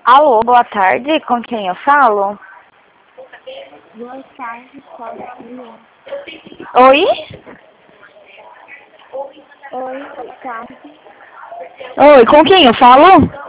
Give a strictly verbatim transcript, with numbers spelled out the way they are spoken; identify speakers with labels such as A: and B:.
A: Alô, boa tarde, com quem eu falo?
B: Boa tarde, Paulinha.
A: Oi?
B: Oi, boa tarde.
A: Oi, com quem eu falo?